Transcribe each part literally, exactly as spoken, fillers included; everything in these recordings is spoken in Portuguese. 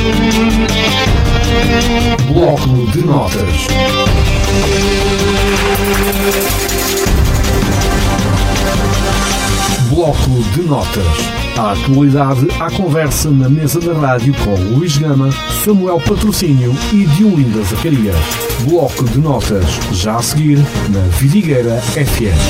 Bloco de notas. Bloco de notas. A atualidade à conversa na mesa da rádio com Luís Gama, Samuel Patrocínio e Diolinda Zacarias. Bloco de notas, já a seguir, na Vidigueira F M.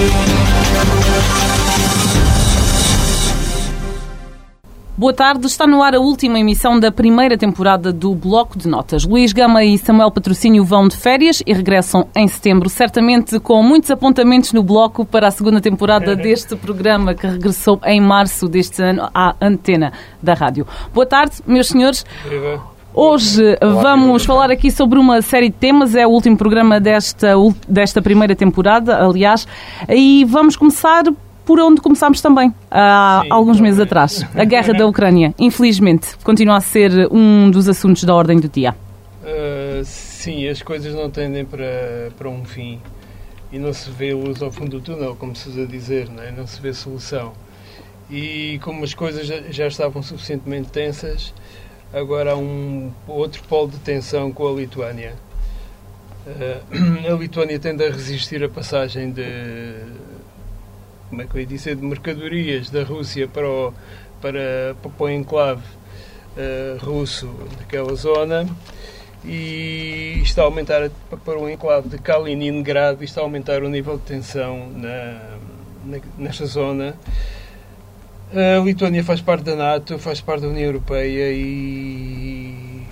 Boa tarde, está no ar a última emissão da primeira temporada do Bloco de Notas. Luís Gama e Samuel Patrocínio vão de férias e regressam em setembro, certamente com muitos apontamentos no bloco para a segunda temporada deste programa que regressou em março deste ano à antena da rádio. Boa tarde, meus senhores. Hoje vamos falar aqui sobre uma série de temas, é o último programa desta, desta primeira temporada, aliás, e vamos começar por onde começámos também, há Sim, alguns meses atrás. A guerra da Ucrânia, infelizmente, continua a ser um dos assuntos da ordem do dia. Uh, sim, as coisas não tendem para, para um fim e não se vê luz ao fundo do túnel, como se usa dizer, não é? Não se vê solução. E como as coisas já, já estavam suficientemente tensas, agora há um outro polo de tensão com a Lituânia. Uh, a Lituânia tende a resistir a passagem de... como é que eu ia dizer, de mercadorias da Rússia para o, para, para o enclave uh, russo daquela zona, e está a aumentar para o enclave de Kaliningrado, e está a aumentar o nível de tensão na, na, nesta zona. A Lituânia faz parte da NATO, faz parte da União Europeia e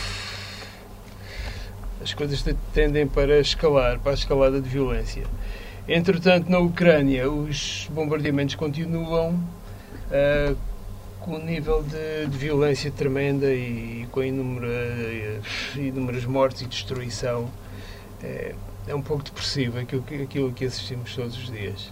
as coisas tendem para escalar, para a escalada de violência. Entretanto, na Ucrânia, os bombardeamentos continuam uh, com um nível de, de violência tremenda e com inúmera, inúmeras mortes e destruição. É, é um pouco depressivo aquilo que, aquilo que assistimos todos os dias.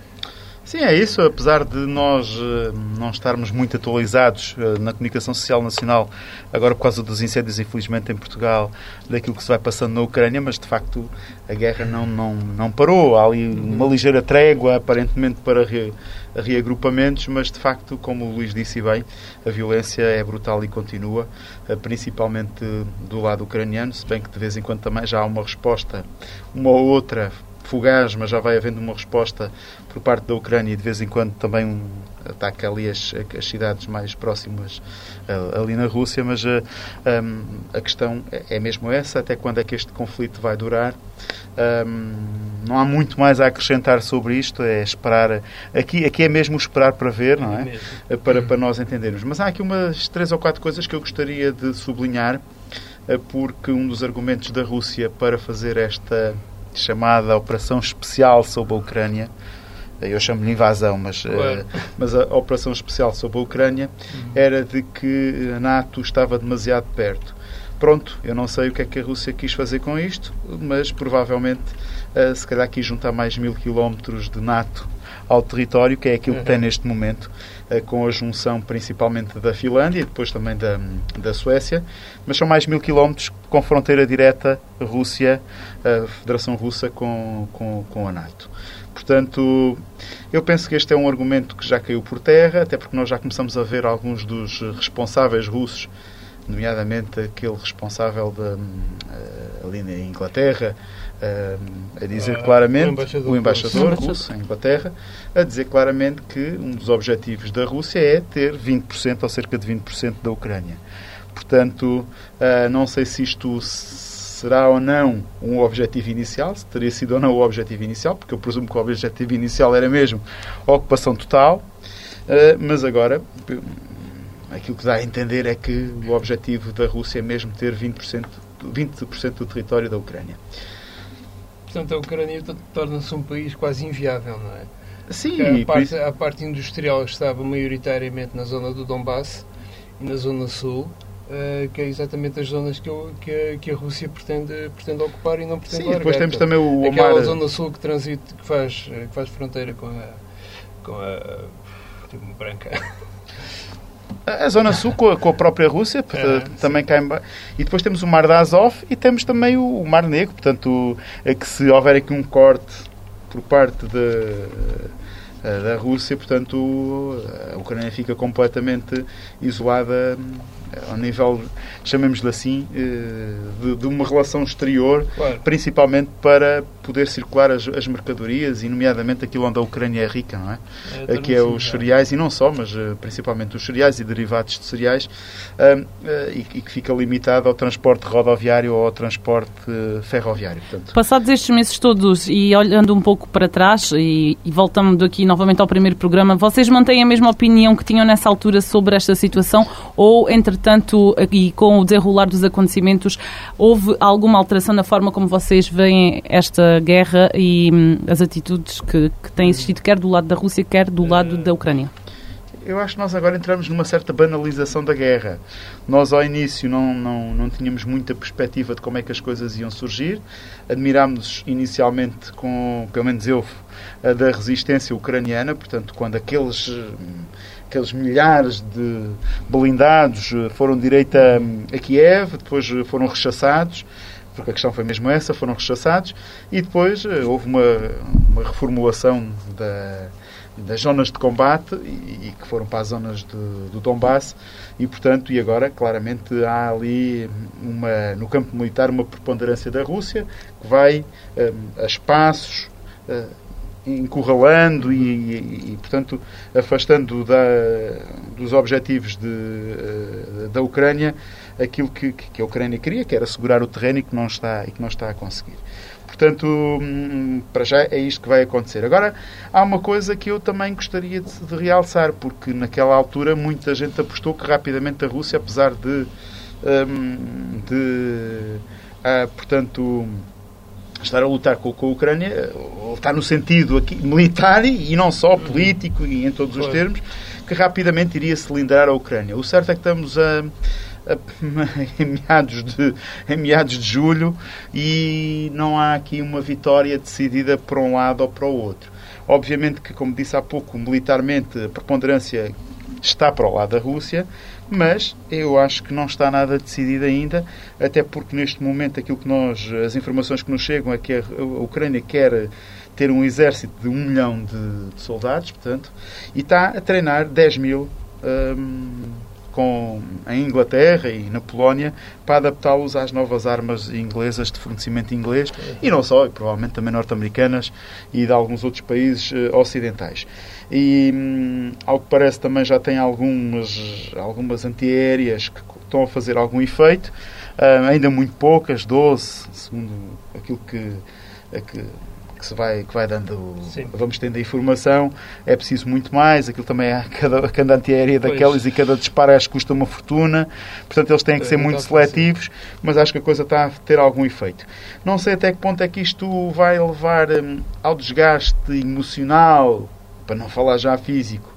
Sim, é isso. Apesar de nós uh, não estarmos muito atualizados uh, na comunicação social nacional, agora por causa dos incêndios, infelizmente, em Portugal, daquilo que se vai passando na Ucrânia, mas de facto a guerra não, não, não parou. Há ali uma ligeira trégua, aparentemente, para re, reagrupamentos, mas de facto, como o Luís disse bem, a violência é brutal e continua, uh, principalmente do lado ucraniano, se bem que de vez em quando também já há uma resposta, uma ou outra fugaz, mas já vai havendo uma resposta por parte da Ucrânia e de vez em quando também um ataque ali as, as cidades mais próximas uh, ali na Rússia, mas uh, um, a questão é mesmo essa, até quando é que este conflito vai durar. Um, não há muito mais a acrescentar sobre isto, é esperar, aqui, aqui é mesmo esperar para ver, não é? é para, para nós entendermos. Mas há aqui umas três ou quatro coisas que eu gostaria de sublinhar, uh, porque um dos argumentos da Rússia para fazer esta chamada Operação Especial sobre a Ucrânia, eu chamo-lhe invasão, mas, claro. uh, mas a Operação Especial sobre a Ucrânia uhum. era de que a NATO estava demasiado perto. Pronto, eu não sei o que é que a Rússia quis fazer com isto, mas provavelmente uh, se calhar quis juntar mais mil quilómetros de NATO ao território, que é aquilo uhum. que tem neste momento, uh, com a junção principalmente da Finlândia e depois também da, da Suécia, mas são mais mil quilómetros com fronteira direta Rússia, a Federação Russa com, com, com a NATO. Portanto, eu penso que este é um argumento que já caiu por terra, até porque nós já começamos a ver alguns dos responsáveis russos, nomeadamente aquele responsável de, uh, ali na Inglaterra, uh, a dizer ah, claramente, o embaixador, o embaixador russo, russo em Inglaterra, a dizer claramente que um dos objetivos da Rússia é ter vinte por cento ou cerca de vinte por cento da Ucrânia. Portanto, uh, não sei se isto será ou não um objetivo inicial, se teria sido ou não o objetivo inicial, porque eu presumo que o objetivo inicial era mesmo a ocupação total, uh, mas agora aquilo que dá a entender é que o objetivo da Rússia é mesmo ter vinte por cento, vinte por cento do território da Ucrânia. Portanto, a Ucrânia torna-se um país quase inviável, não é? Sim. A parte, a parte industrial estava maioritariamente na zona do Donbass e na zona sul, Uh, que é exatamente as zonas que, eu, que, a, que a Rússia pretende, pretende ocupar e não pretende Sim, largar. Depois temos também o Aquela mar... zona sul que transita, que faz, que faz fronteira com a... com a... tipo, branca. A zona sul com a, com a própria Rússia, ah, também cá em baixo. E depois temos o Mar de Azov e temos também o, o Mar Negro, portanto, é que se houver aqui um corte por parte da, da Rússia, portanto, a Ucrânia fica completamente isolada ao nível, chamemos-lhe assim, de, de uma relação exterior, claro. Principalmente para poder circular as, as mercadorias e, nomeadamente, aquilo onde a Ucrânia é rica, não é? é Aqui é os cereais, e não só, mas principalmente os cereais e derivados de cereais, uh, uh, e, e que fica limitado ao transporte rodoviário ou ao transporte uh, ferroviário. Portanto. Passados estes meses todos e olhando um pouco para trás e, e voltando aqui novamente ao primeiro programa, vocês mantêm a mesma opinião que tinham nessa altura sobre esta situação ou, entretanto, e com o desenrolar dos acontecimentos, houve alguma alteração na forma como vocês veem esta guerra e hum, as atitudes que, que têm existido, quer do lado da Rússia, quer do lado da Ucrânia? Eu acho que nós agora entramos numa certa banalização da guerra. Nós, ao início, não, não, não tínhamos muita perspectiva de como é que as coisas iam surgir. Admirámos-nos inicialmente, com, pelo menos eu, da resistência ucraniana, portanto, quando aqueles... aqueles milhares de blindados foram direito a, a Kiev, depois foram rechaçados, porque a questão foi mesmo essa, foram rechaçados, e depois houve uma, uma reformulação da, das zonas de combate, e, e que foram para as zonas de, do Donbass, e portanto, e agora, claramente, há ali, uma, no campo militar, uma preponderância da Rússia, que vai um, a espaços, uh, encurralando e, e, e, portanto, afastando da, dos objetivos de, da Ucrânia aquilo que, que a Ucrânia queria, que era segurar o terreno e que não está, e que não está a conseguir. Portanto, para já é isto que vai acontecer. Agora, há uma coisa que eu também gostaria de, de realçar, porque naquela altura muita gente apostou que rapidamente a Rússia, apesar de, de ah, portanto... estar a lutar com, com a Ucrânia, está no sentido aqui, militar e, e não só político e em todos os termos, que rapidamente iria cilindrar a Ucrânia. O certo é que estamos a, a, em, meados de, em meados de julho e não há aqui uma vitória decidida para um lado ou para o outro. Obviamente que, como disse há pouco, militarmente a preponderância está para o lado da Rússia, mas eu acho que não está nada decidido ainda, até porque neste momento aquilo que nós, as informações que nos chegam é que a Ucrânia quer ter um exército de um milhão de, de soldados, portanto, e está a treinar dez mil hum, com, em Inglaterra e na Polónia para adaptá-los às novas armas inglesas de fornecimento inglês, e não só, e provavelmente também norte-americanas e de alguns outros países uh, ocidentais. E, hum, ao que parece, também já tem algumas, algumas antiaéreas que estão a fazer algum efeito, uh, ainda muito poucas, doze, segundo aquilo que, que, que, se vai, que vai dando, Sim. vamos tendo a informação. É preciso muito mais, aquilo também é cada, cada antiaérea daquelas pois. E cada disparo acho que custa uma fortuna, portanto eles têm que ser muito seletivos, mas acho que a coisa está a ter algum efeito. Não sei até que ponto é que isto vai levar um, ao desgaste emocional, para não falar já físico,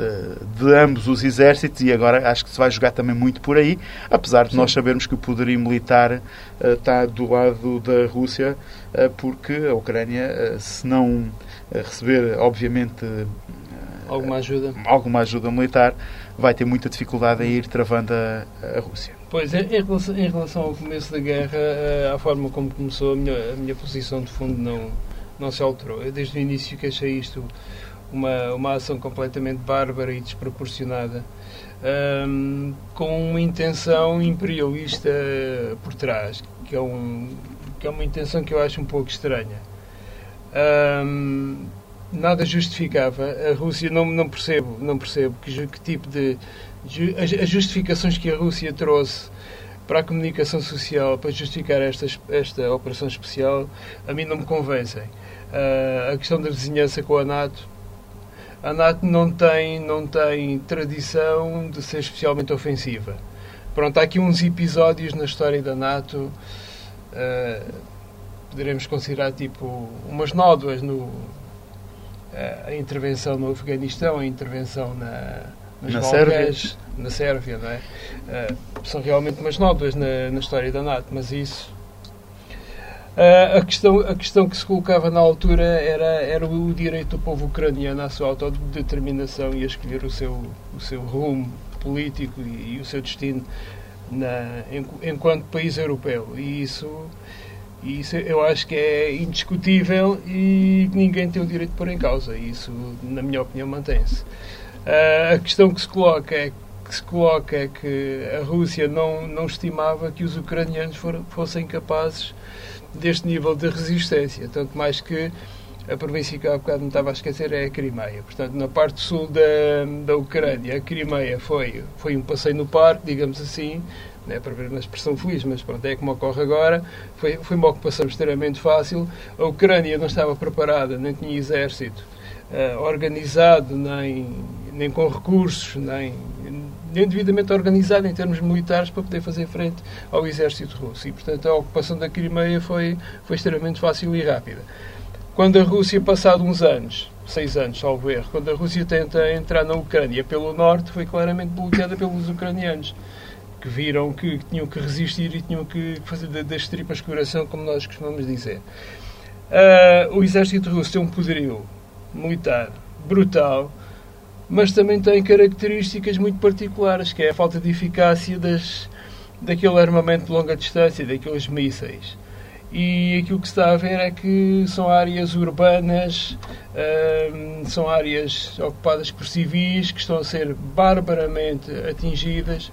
de ambos os exércitos, e agora acho que se vai jogar também muito por aí, apesar de Sim. nós sabermos que o poderio militar está do lado da Rússia, porque a Ucrânia, se não receber, obviamente, alguma ajuda, alguma ajuda militar, vai ter muita dificuldade em ir travando a, a Rússia. Pois, em relação, em relação ao começo da guerra, à forma como começou, a minha, a minha posição de fundo não, não se alterou. Eu desde o início que achei isto Uma, uma ação completamente bárbara e desproporcionada, um, com uma intenção imperialista por trás, que é, um, que é uma intenção que eu acho um pouco estranha. Um, nada justificava. A Rússia, não, não percebo, não percebo que, que tipo de... As, as justificações que a Rússia trouxe para a comunicação social, para justificar esta, esta operação especial, a mim não me convencem. Uh, a questão da vizinhança com a NATO, a NATO não tem, não tem tradição de ser especialmente ofensiva. Pronto, há aqui uns episódios na história da NATO, uh, poderemos considerar tipo umas nódoas, no, uh, a intervenção no Afeganistão, a intervenção na, nas na Balcãs, Sérvia. na Sérvia, não é? Uh, são realmente umas nódoas na, na história da NATO, mas isso... Uh, a, questão, a questão que se colocava na altura era, era o direito do povo ucraniano à sua autodeterminação e a escolher o seu, o seu rumo político e, e o seu destino na, em, enquanto país europeu. E isso, isso eu acho que é indiscutível e ninguém tem o direito de pôr em causa. E isso, na minha opinião, mantém-se. Uh, a questão que se coloca é que se coloca é que a Rússia não, não estimava que os ucranianos for, fossem capazes deste nível de resistência. Tanto mais que a província que há bocado me estava a esquecer é a Crimeia. Portanto, na parte sul da, da Ucrânia, a Crimeia foi, foi um passeio no parque, digamos assim, não é para ver uma expressão feliz, mas pronto, é como ocorre agora. Foi, foi uma ocupação extremamente fácil. A Ucrânia não estava preparada, nem tinha exército uh, organizado, nem, nem com recursos, nem, nem devidamente organizado em termos militares para poder fazer frente ao exército russo. E, portanto, a ocupação da Crimeia foi, foi extremamente fácil e rápida. Quando a Rússia, passado uns anos, seis anos, salvo erro, quando a Rússia tenta entrar na Ucrânia pelo norte, foi claramente bloqueada pelos ucranianos, que viram que tinham que resistir e tinham que fazer das tripas coração, como nós costumamos dizer. Uh, o exército russo tem um poderio militar brutal, mas também tem características muito particulares, que é a falta de eficácia das, daquele armamento de longa distância, daqueles mísseis. E aquilo que se está a ver é que são áreas urbanas, uh, são áreas ocupadas por civis, que estão a ser barbaramente atingidas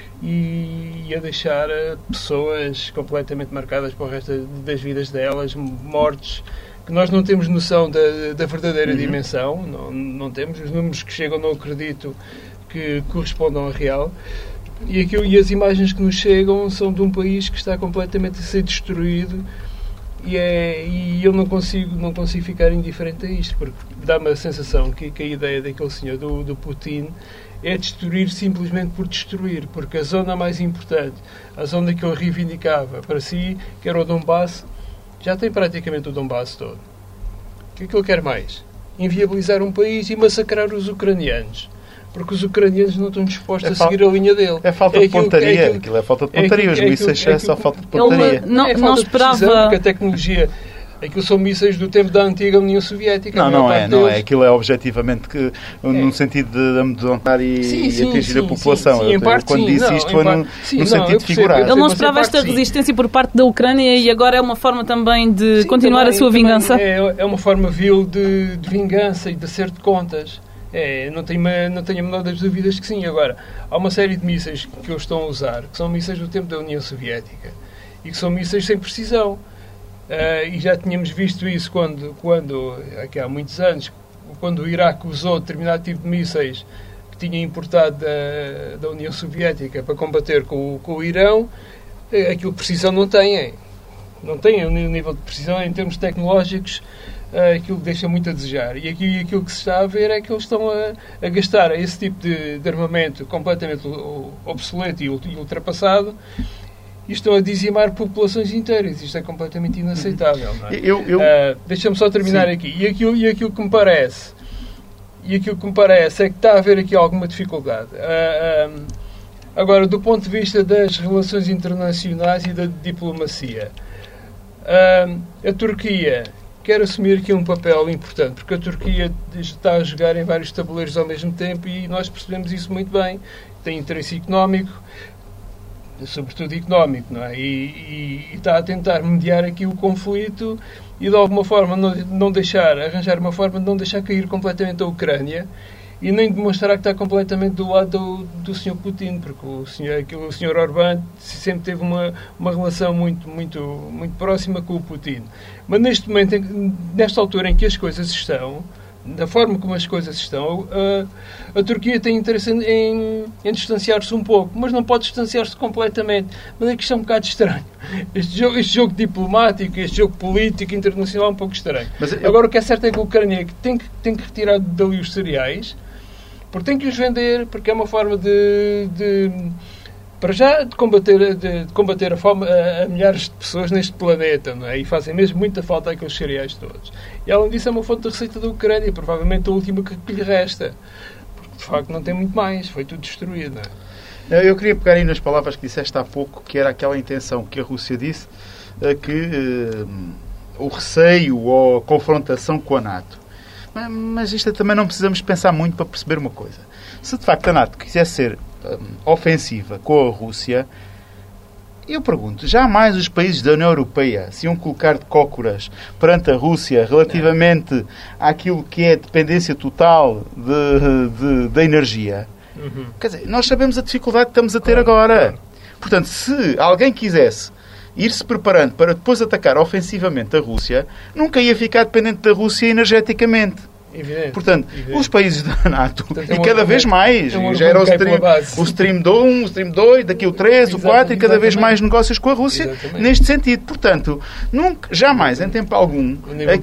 e a deixar pessoas completamente marcadas para o resto das vidas delas, mortes, que nós não temos noção da, da verdadeira uhum. dimensão, não, não temos. Os números que chegam não acredito que correspondam ao real. E, aquilo, e as imagens que nos chegam são de um país que está completamente a ser destruído e, é, e eu não consigo, não consigo ficar indiferente a isto, porque dá-me a sensação que, que a ideia daquele senhor, do, do Putin, é destruir simplesmente por destruir, porque a zona mais importante, a zona que ele reivindicava para si, que era o Donbass, já tem praticamente o Donbass todo. O que é que ele quer mais? Inviabilizar um país e massacrar os ucranianos. Porque os ucranianos não estão dispostos é a seguir a linha dele. É falta de pontaria. É aquilo, aquilo é falta de pontaria. É aquilo, os mísseis é, é só falta de pontaria. Ele não, é não esperava... Porque a tecnologia... Aquilo são mísseis do tempo da antiga União Soviética. Não, não é. Não é. Aquilo é objetivamente que, é. no sentido de amedrontar e, sim, sim, e atingir sim, a população. Sim, sim, eu, parte, quando sim, disse não, isto foi parte, no, sim, no não, sentido figurado. Ele não esperava esta sim. resistência por parte da Ucrânia e agora é uma forma também de sim, continuar também, a sua vingança? É, é uma forma vil de, de vingança e de acerto de contas. É, não tenho, não tenho a menor das dúvidas que sim. Agora, há uma série de mísseis que eles estão a usar, que são mísseis do tempo da União Soviética e que são mísseis sem precisão. Uh, e já tínhamos visto isso quando, quando, aqui há muitos anos, quando o Iraque usou determinado tipo de mísseis que tinha importado da, da União Soviética para combater com, com o Irão. Aquilo de precisão não tem. Não tem um nível de precisão em termos tecnológicos. Uh, aquilo deixa muito a desejar. E aqui, aquilo que se está a ver é que eles estão a, a gastar esse tipo de, de armamento completamente obsoleto e ultrapassado e estão a dizimar populações inteiras. Isto é completamente inaceitável. Não é? eu, eu... Uh, deixa-me só terminar Sim. aqui. E aquilo, e aquilo que me parece e aquilo que me parece é que está a haver aqui alguma dificuldade. Uh, um, agora, do ponto de vista das relações internacionais e da diplomacia, uh, a Turquia quer assumir aqui um papel importante, porque a Turquia está a jogar em vários tabuleiros ao mesmo tempo e nós percebemos isso muito bem. Tem interesse económico, sobretudo económico, não é? E, e, e está a tentar mediar aqui o conflito e de alguma forma não, não deixar, arranjar uma forma de não deixar cair completamente a Ucrânia e nem demonstrar que está completamente do lado do, do senhor Putin, porque o senhor, o senhor Orbán sempre teve uma, uma relação muito, muito, muito próxima com o Putin. Mas neste momento, nesta altura em que as coisas estão, da forma como as coisas estão, a, a Turquia tem interesse em, em, em distanciar-se um pouco, mas não pode distanciar-se completamente. Mas é que isto é um bocado estranho. Este jogo, este jogo diplomático, este jogo político internacional é um pouco estranho. Mas eu... Agora o que é certo é que a Ucrânia tem que, tem que retirar dali os cereais, porque tem que os vender, porque é uma forma de... de para já, de combater, de, de combater a fome a, a milhares de pessoas neste planeta, não é? E fazem mesmo muita falta aqueles cereais todos. E, além disso, é uma fonte de receita da Ucrânia, provavelmente a última que, que lhe resta. Porque, de facto, não tem muito mais. Foi tudo destruído, não é? Eu queria pegar aí nas palavras que disseste há pouco, que era aquela intenção que a Rússia disse, que uh, o receio ou a confrontação com a NATO. Mas, mas isto também não precisamos pensar muito para perceber uma coisa. Se, de facto, a NATO quiser ser ofensiva com a Rússia, eu pergunto, jamais os países da União Europeia se iam colocar de cócoras perante a Rússia relativamente àquilo que é a dependência total de, de, da energia? Uhum. Quer dizer, nós sabemos a dificuldade que estamos a ter claro, agora. Claro. Portanto, se alguém quisesse ir-se preparando para depois atacar ofensivamente a Rússia, nunca ia ficar dependente da Rússia energeticamente. Evidente, Portanto, evidente. Os países da NATO, Portanto, e cada vez mais, já era o stream, o stream um, o Stream dois, daqui o três, o quatro, e cada vez mais negócios com a Rússia, exatamente. Neste sentido. Portanto, nunca, jamais, em tempo algum,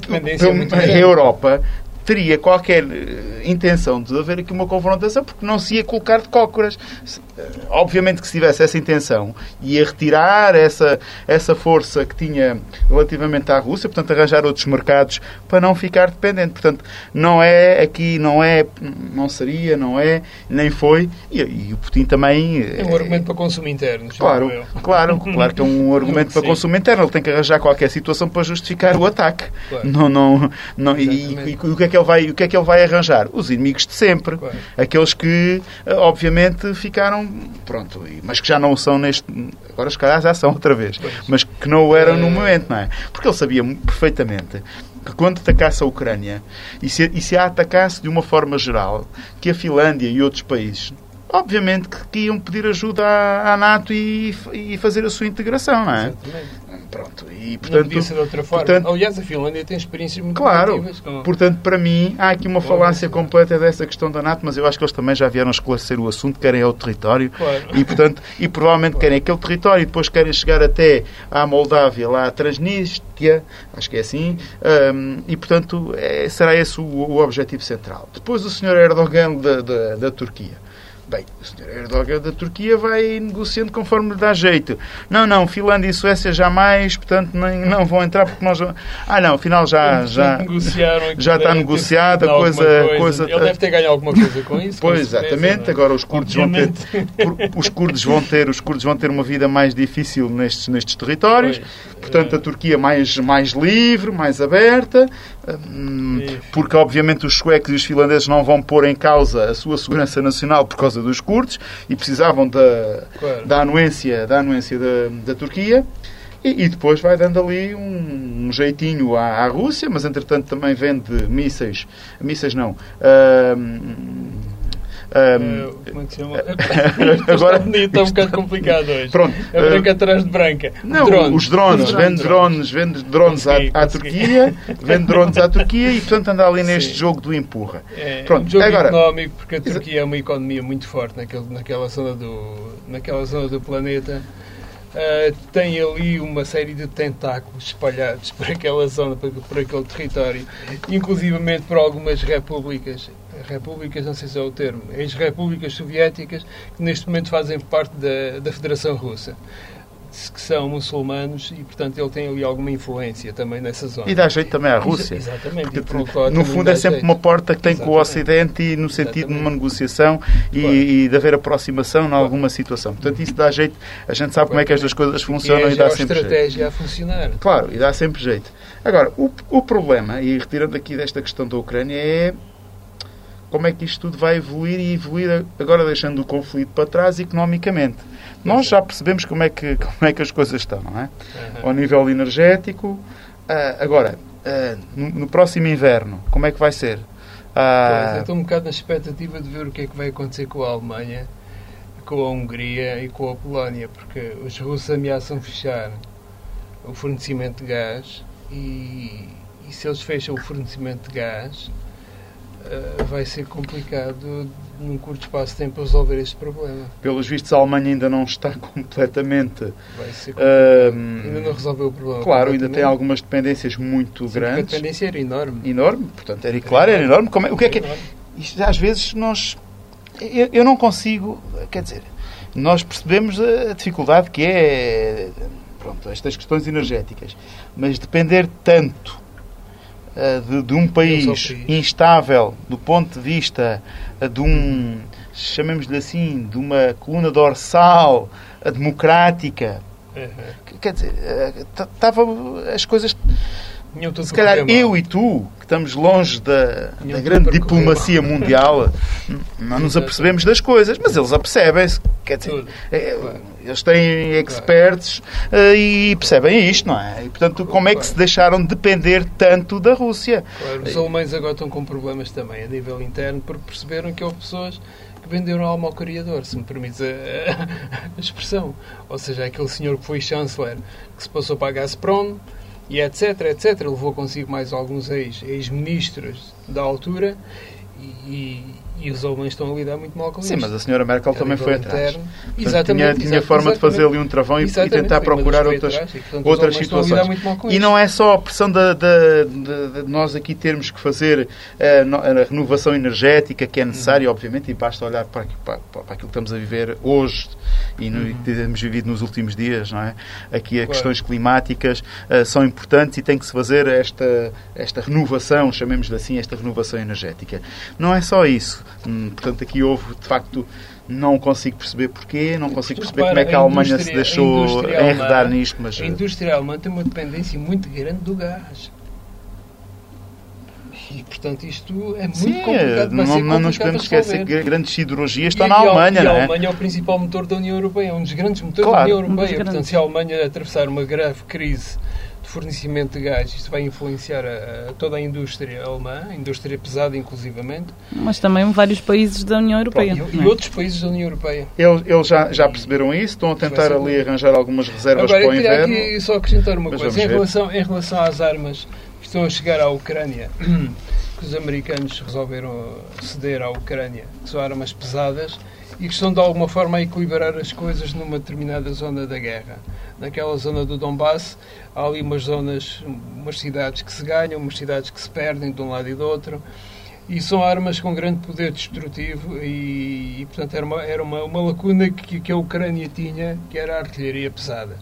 a, a Europa teria qualquer intenção de haver aqui uma confrontação, porque não se ia colocar de cócoras. Obviamente que se tivesse essa intenção, ia retirar essa, essa força que tinha relativamente à Rússia, portanto, arranjar outros mercados para não ficar dependente. Portanto, não é aqui, não é, não seria, não é, nem foi. E, e o Putin também... É um argumento para consumo interno. Claro, claro, claro que é um argumento para consumo interno. Ele tem que arranjar qualquer situação para justificar o ataque. Claro. Não, não, não, e, e, e o que é que ele vai, o que é que ele vai arranjar? Os inimigos de sempre. Claro. Aqueles que, obviamente, ficaram... Pronto, mas que já não são neste... Agora, se calhar, já são outra vez. Pois. Mas que não o eram é... no momento, não é? Porque ele sabia perfeitamente que quando atacasse a Ucrânia, e se, e se a atacasse de uma forma geral, que a Finlândia e outros países, obviamente que iam pedir ajuda à, à NATO e, e fazer a sua integração, não é? Exatamente. Pronto, e, portanto, não podia ser de outra forma. Portanto, aliás, a Finlândia tem experiências muito claro, negativas. Com... Portanto, para mim, há aqui uma falácia claro, completa dessa questão da NATO, mas eu acho que eles também já vieram esclarecer o assunto, querem é o território, claro. e, portanto, e provavelmente claro. querem aquele território e depois querem chegar até à Moldávia, lá à Transnistria, acho que é assim, um, e, portanto, é, será esse o, o objetivo central. Depois o senhor Erdogan da, da, da Turquia. Bem, o senhor Erdogan da Turquia vai negociando conforme lhe dá jeito. Não, não, Finlândia e Suécia jamais, portanto, nem, não vão entrar porque nós... Ah, não, afinal já, já, já está negociada a coisa, coisa... coisa... Ele deve ter ganho alguma coisa com isso. Pois, com certeza, exatamente. É? Agora os curdos vão ter... Os curdos vão ter, os curdos vão ter uma vida mais difícil nestes, nestes territórios. Pois, portanto, é... a Turquia mais, mais livre, mais aberta, porque, obviamente, os suecos e os finlandeses não vão pôr em causa a sua segurança nacional por causa dos curdos e precisavam da, claro. da anuência, da, anuência da, da Turquia e, e depois vai dando ali um, um jeitinho à, à Rússia, mas entretanto também vende mísseis, mísseis não, uh, Um, uh, como é que se chama? Agora está bonito, está um bocado complicado hoje. Pronto, a branca uh, atrás de branca. Não, drones. os drones, os vende drones, vende drones consegui, à, à Turquia, vende drones à Turquia e portanto anda ali neste Sim. jogo do empurra. É, Pronto, um jogo agora, económico, porque a Turquia é uma economia muito forte naquele, naquela, zona do, naquela zona do planeta. Uh, tem ali uma série de tentáculos espalhados por aquela zona, por, por aquele território, inclusivamente por algumas repúblicas, repúblicas, não sei se é o termo, ex-repúblicas soviéticas, que neste momento fazem parte da, da Federação Russa, que são muçulmanos e, portanto, ele tem ali alguma influência também nessa zona. E dá jeito também à Rússia. Exatamente. Porque, porque, no fundo é sempre jeito. uma porta que tem Exatamente. com o Ocidente e no sentido Exatamente. de uma negociação e, claro. e de haver aproximação em alguma situação. Portanto, isso dá jeito. A gente sabe claro. como é que estas coisas funcionam e, e dá sempre jeito. estratégia a funcionar. Claro, e dá sempre jeito. Agora, o, o problema, e retirando aqui desta questão da Ucrânia, é como é que isto tudo vai evoluir e evoluir agora deixando o conflito para trás economicamente. Nós já percebemos como é que, como é que as coisas estão, não é? Uhum. Ao nível energético. Uh, agora, uh, no, no próximo inverno, como é que vai ser? Uh... Pois, eu estou um bocado na expectativa de ver o que é que vai acontecer com a Alemanha, com a Hungria e com a Polónia, porque os russos ameaçam fechar o fornecimento de gás e, e se eles fecham o fornecimento de gás, uh, vai ser complicado num curto espaço de tempo a resolver este problema. Pelos vistos, a Alemanha ainda não está completamente... Vai ser complicado. Uh, ainda não resolveu o problema. Claro, ainda tem algumas dependências muito Sim, grandes. A dependência era enorme. Enorme, portanto, era, claro, era enorme. Como é, o que é que é? Isto, às vezes, nós... Eu, eu não consigo... Quer dizer, nós percebemos a dificuldade que é... Pronto, estas questões energéticas. Mas depender tanto De, de um país instável do ponto de vista de um, chamemos-lhe assim, de uma coluna dorsal democrática, uhum. quer dizer, estava as coisas, se calhar eu e tu, que estamos longe da, da grande diplomacia mundial, não nos apercebemos das coisas, mas eles apercebem-se, quer dizer, é, eles têm experts uh, e percebem isto, não é? E, portanto, como é que se deixaram depender tanto da Rússia? Claro, os alemães agora estão com problemas também a nível interno, porque perceberam que houve pessoas porque venderam a alma ao criador, se me permites a, a, a expressão. Ou seja, aquele senhor que foi chanceler, que se passou para a Gazprom, e etc, etcétera. Levou consigo mais alguns ex, ex-ministros da altura e, e os alemães estão a lidar muito mal com isso. Sim, mas a senhora Merkel também foi atrás. Portanto, exatamente. Tinha, tinha exatamente, forma exatamente. de fazer ali um travão e, e tentar procurar outras, atrás, e, portanto, outras situações. E não é só a pressão de, de, de, de nós aqui termos que fazer a, a renovação energética que é necessária, uhum. obviamente, e basta olhar para, para, para aquilo que estamos a viver hoje e no, uhum. que temos vivido nos últimos dias, não é? Aqui as claro. questões climáticas uh, são importantes e tem que se fazer esta, esta renovação, chamemos-lhe assim, esta renovação energética. Não é só isso. Hum, portanto, aqui houve, de facto, não consigo perceber porquê, não consigo perceber como é que a Alemanha se deixou enredar nisto. Mas... A indústria alemã tem uma dependência muito grande do gás. E, portanto, isto é muito Sim, complicado. Não, não nos podemos esquecer que grandes siderurgias estão na Alemanha, e não é? a Alemanha é o principal motor da União Europeia, é um dos grandes motores claro. da União Europeia. Portanto, se a Alemanha atravessar uma grave crise de fornecimento de gás, isto vai influenciar a, a toda a indústria alemã, a indústria pesada, inclusivamente. Mas também vários países da União Europeia. Pronto, e, e outros países da União Europeia. Eles, eles já, já perceberam isso, estão a tentar ali arranjar algumas reservas Agora, para o inverno. Agora, eu queria aqui só acrescentar uma mas coisa. Em relação, em relação às armas que estão a chegar à Ucrânia, que os americanos resolveram ceder à Ucrânia, que são armas pesadas, e que estão de alguma forma a equilibrar as coisas numa determinada zona da guerra. Naquela zona do Donbass, há ali umas zonas, umas cidades que se ganham, umas cidades que se perdem de um lado e do outro, e são armas com grande poder destrutivo e, e portanto, era uma, era uma, uma lacuna que, que a Ucrânia tinha, que era a artilharia pesada.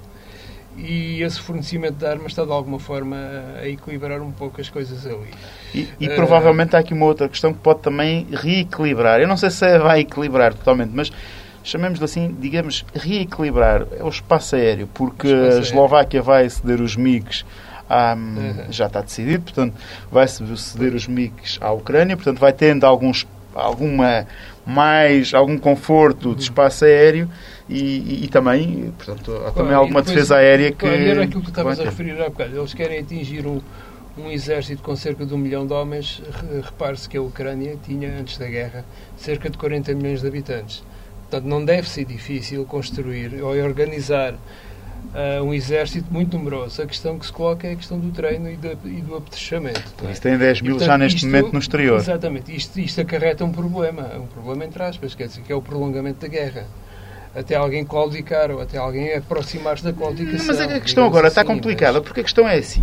E esse fornecimento de armas está de alguma forma a equilibrar um pouco as coisas ali. E, e uh, provavelmente há aqui uma outra questão que pode também reequilibrar. Eu não sei se vai equilibrar totalmente, mas chamemos-lhe assim, digamos, reequilibrar o espaço aéreo, porque espaço a Eslováquia vai ceder os MiGs, à, uhum. já está decidido, portanto, vai ceder os MiGs à Ucrânia, portanto, vai tendo alguns, alguma mais, algum conforto uhum. de espaço aéreo. E, e, e também, portanto, há claro, também alguma depois, defesa aérea que... Claro, era aquilo que tu estavas a referir há bocado. Eles querem atingir um, um exército com cerca de um milhão de homens. Repare-se que a Ucrânia tinha, antes da guerra, cerca de quarenta milhões de habitantes. Portanto, não deve ser difícil construir ou organizar uh, um exército muito numeroso. A questão que se coloca é a questão do treino e, de, e do apetrechamento. Por isso tem dez mil e, portanto, já neste isto, momento no exterior. Exatamente. Isto, isto acarreta um problema. Um problema entre aspas, quer dizer, que é o prolongamento da guerra. Até alguém claudicar ou até alguém aproximar-se da claudicação. Mas a questão agora assim, está complicada, mas... porque a questão é assim.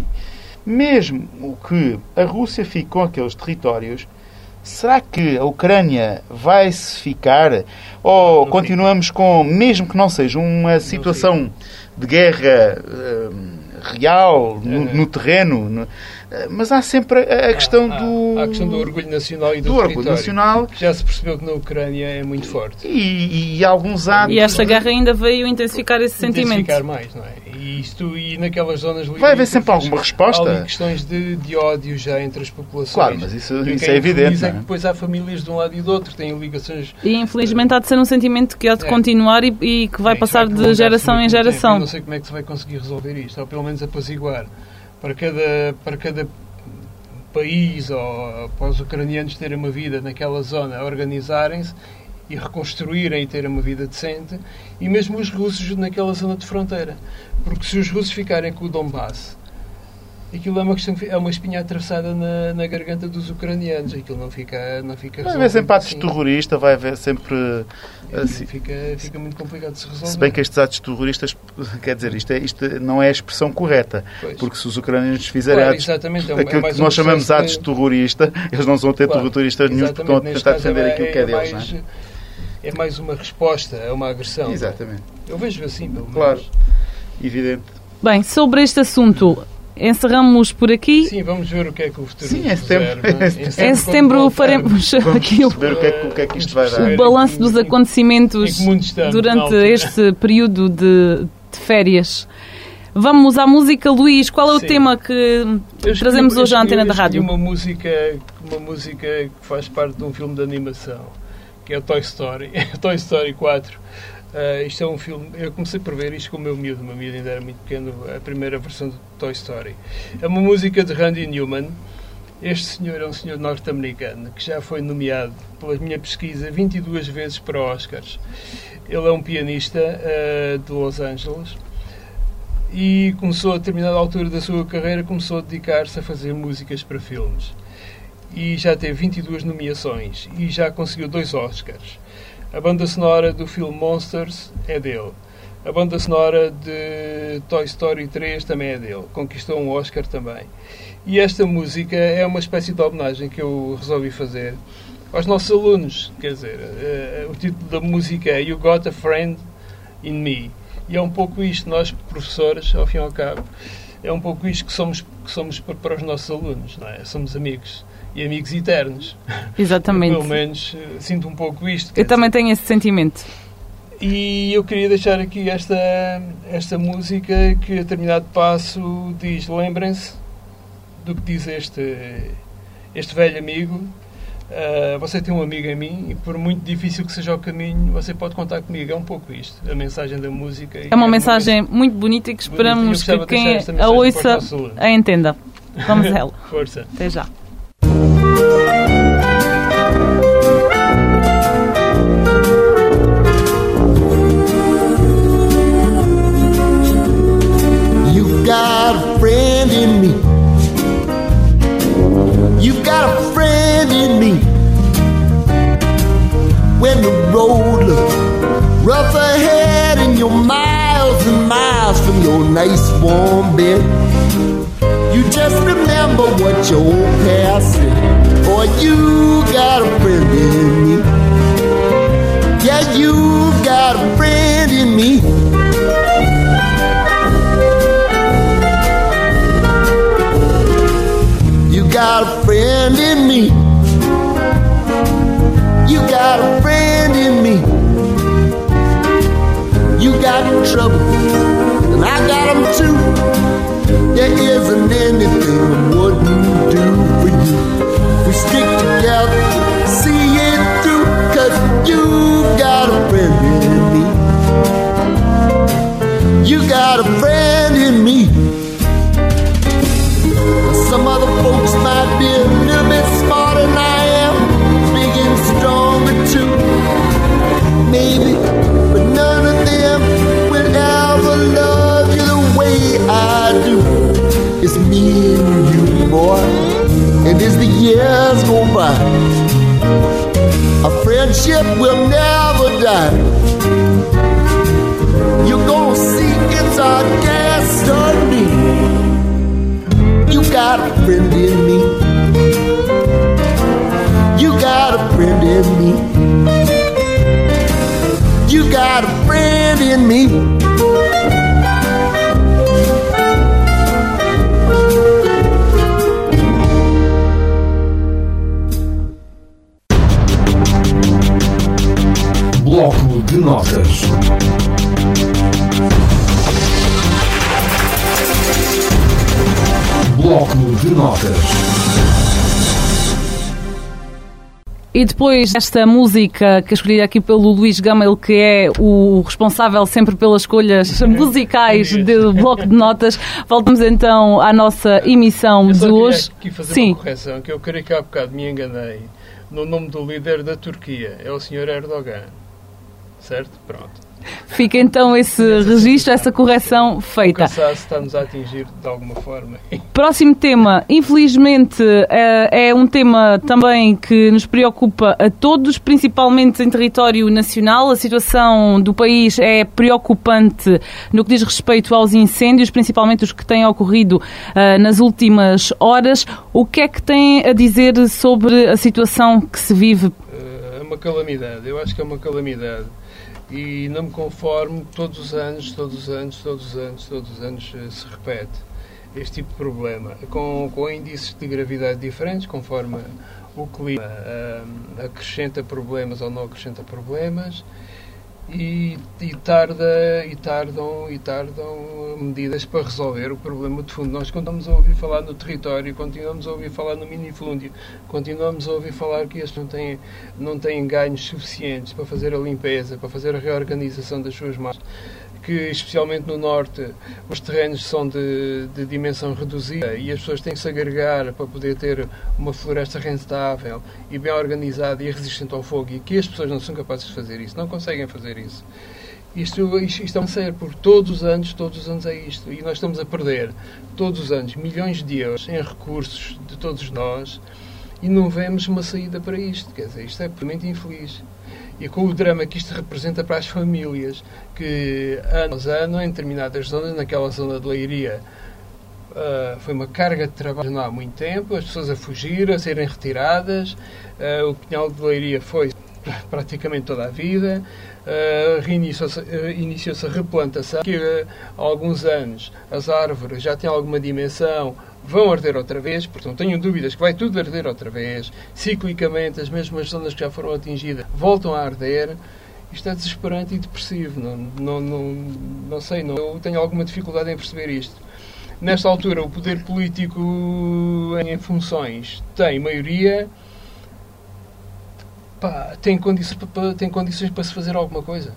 Mesmo que a Rússia fique com aqueles territórios, será que a Ucrânia vai-se ficar? Ou não continuamos fica. com, mesmo que não seja uma situação de guerra uh, real, no, no terreno... No, mas há sempre a questão há, do... Há a questão do orgulho nacional e do, do orgulho nacional. Já se percebeu que na Ucrânia é muito forte. E, e alguns atos... E esta guerra ainda veio intensificar esse sentimento. Intensificar mais, não é? E, isto, e naquelas zonas... Vai haver sempre alguma resposta? Há ali questões de, de ódio já entre as populações. Claro, mas isso, isso é evidente. É que depois há famílias de um lado e do outro, têm ligações... E infelizmente há de ser um sentimento que há de é. continuar e, e que vai é, passar vai de geração em geração. Eu não sei como é que se vai conseguir resolver isto, ou pelo menos apaziguar. Para cada... Para cada país ou para os ucranianos terem uma vida naquela zona, organizarem-se e reconstruírem e terem uma vida decente, e mesmo os russos naquela zona de fronteira. Porque se os russos ficarem com o Donbass, aquilo é uma, questão, é uma espinha atravessada na, na garganta dos ucranianos. Aquilo não fica, não fica vai haver sempre atos assim. terroristas, vai haver sempre... Assim, fica, fica muito complicado de se resolver. Se bem que estes atos terroristas, quer dizer, isto, é, isto não é a expressão correta, pois. Porque se os ucranianos fizerem claro, atos, é um, aquilo é que nós chamamos de atos de... terroristas, eles não vão ter claro, terroristas nenhum, porque estão a tentar defender é, aquilo que é, é deles. Mais, não é? é mais uma resposta, é uma agressão. Exatamente. Eu vejo assim, pelo menos. Claro, evidente. Bem, sobre este assunto... Encerramos por aqui. Sim, vamos ver o que é que o futuro Sim, em setembro, reserva. Em setembro, em setembro faremos aqui o, ver o, que é que, o que é que isto vai dar. o balanço dos acontecimentos durante este período de, de férias. Vamos à música. Luís, qual é o Sim. tema que escolhi, trazemos hoje à antena da rádio? Uma música, uma música que faz parte de um filme de animação, que é o Toy Story, Toy Story quatro. Uh, isto é um filme, eu comecei por ver isto com o meu miúdo, o meu miúdo ainda era muito pequeno, a primeira versão do Toy Story. É uma música de Randy Newman Este senhor é um senhor norte-americano que já foi nomeado, pela minha pesquisa, vinte e duas vezes para Oscars. Ele é um pianista uh, de Los Angeles e começou, a determinada altura da sua carreira, começou a dedicar-se a fazer músicas para filmes. E já teve vinte e duas nomeações e já conseguiu dois Oscars. A banda sonora do filme Monsters é dele. A banda sonora de Toy Story três também é dele. Conquistou um Oscar também. E esta música é uma espécie de homenagem que eu resolvi fazer aos nossos alunos. Quer dizer, uh, o título da música é You Got a Friend in Me. E é um pouco isto, nós professores, ao fim e ao cabo, é um pouco isto que somos, que somos para, para os nossos alunos, não é? Somos amigos. E amigos eternos. Exatamente. Eu, pelo menos, uh, sinto um pouco isto. Eu também tenho esse sentimento. E eu queria deixar aqui esta, esta música que, a determinado passo, diz: lembrem-se do que diz este, este velho amigo. Uh, você tem um amigo em mim e, por muito difícil que seja o caminho, você pode contar comigo. É um pouco isto, a mensagem da música. É uma é mensagem uma muito bonita e que esperamos que quem a ouça a entenda. Vamos a ela. Força. Até já. You've got a friend in me. You've got a friend in me. When the road looks rough ahead and you're miles and miles from your nice warm bed, you just remember what your old past said. Boy, you got a friend in me. Yeah, you got a friend in me. You got a friend in me. You got a friend in me. You got trouble, and I got them too. There isn't anything I wouldn't do for you. We stick together, see it through, 'cause you got a friend in me. You got a friend in me. Some other folks might be a little bit smarter than I am, big and stronger too, maybe, but none of them will ever love you the way I do. It's me and you, boy, and as the years go by, our friendship will never die. You're gonna see it's our destiny. You got a friend in me. You got a friend in me. You got a friend in me. Bloco de notas. Bloco de notas. E depois desta música que é escolhida aqui pelo Luís Gama, ele que é o responsável sempre pelas escolhas musicais do Bloco de Notas, voltamos então à nossa emissão de hoje. Eu aqui fazer Sim. uma correção, que eu creio que há bocado me enganei no nome do líder da Turquia. É o senhor Erdogan. Certo? Pronto. Fica então esse registro, essa correção feita. O cansaço está-nos a atingir de alguma forma. Próximo tema, infelizmente é um tema também que nos preocupa a todos, principalmente em território nacional. A situação do país é preocupante no que diz respeito aos incêndios, principalmente os que têm ocorrido uh, nas últimas horas. O que é que tem a dizer sobre a situação que se vive? É uma calamidade, eu acho que é uma calamidade. E não me conformo, todos os anos, todos os anos, todos os anos, todos os anos se repete este tipo de problema, com, com índices de gravidade diferentes, conforme o clima uh, acrescenta problemas ou não acrescenta problemas, e, e, tarda, e tardam e tardam medidas para resolver o problema de fundo. Nós continuamos a ouvir falar no território, continuamos a ouvir falar no minifúndio, continuamos a ouvir falar que estes não têm, não têm ganhos suficientes para fazer a limpeza, para fazer a reorganização das suas massas. que especialmente no norte os terrenos são de, de dimensão reduzida e as pessoas têm que se agregar para poder ter uma floresta rentável e bem organizada e resistente ao fogo, e que as pessoas não são capazes de fazer isso, não conseguem fazer isso. Isto, isto, isto é um ser, por todos os anos, todos os anos é isto, e nós estamos a perder todos os anos milhões de euros em recursos de todos nós e não vemos uma saída para isto. Quer dizer, isto é puramente infeliz. E com o drama que isto representa para as famílias que, ano após ano, em determinadas zonas, naquela zona de Leiria, uh, foi uma carga de trabalho não há muito tempo, as pessoas a fugir, a serem retiradas, uh, o Pinhal de Leiria foi praticamente toda a vida, uh, reiniciou-se, uh, iniciou-se a replantação, que uh, há alguns anos as árvores já têm alguma dimensão, vão arder outra vez, porque não tenho dúvidas que vai tudo arder outra vez. Ciclicamente, as mesmas zonas que já foram atingidas voltam a arder. Isto é desesperante e depressivo. Não, não, não, não sei, não, eu tenho alguma dificuldade em perceber isto. Nesta altura, o poder político em funções tem maioria, pá, tem, condições, tem condições para se fazer alguma coisa.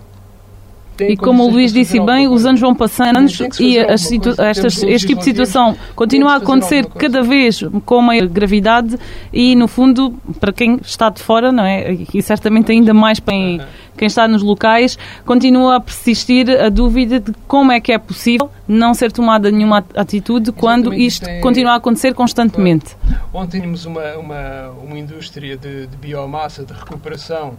E como o Luís disse bem, os anos vão passando e as situ- estas, este tipo de situação continua a acontecer cada vez com maior gravidade e, no fundo, para quem está de fora, não é? E certamente ainda mais para quem, quem está nos locais, continua a persistir a dúvida de como é que é possível não ser tomada nenhuma atitude quando isto é... continua a acontecer constantemente. Ontem tínhamos uma, uma, uma indústria de, de biomassa, de recuperação